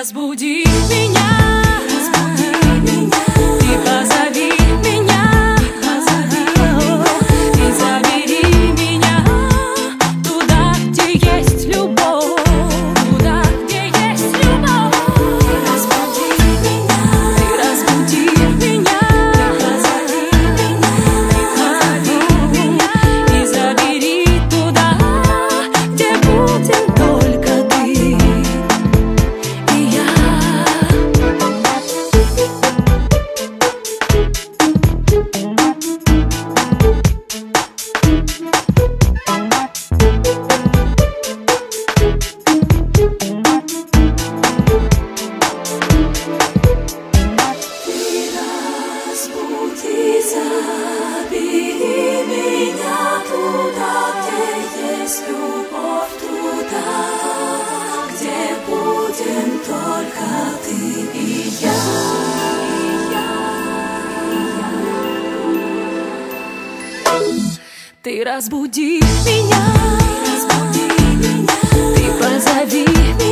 разбуди меня, ты позови меня, и забери меня туда, где есть любовь, туда, где есть любовь. Ты разбуди меня, позови меня, и забери туда, где будем только ты и я. Забери меня туда, где есть любовь, туда, где будем только ты и я. Ты разбуди меня, ты позови меня.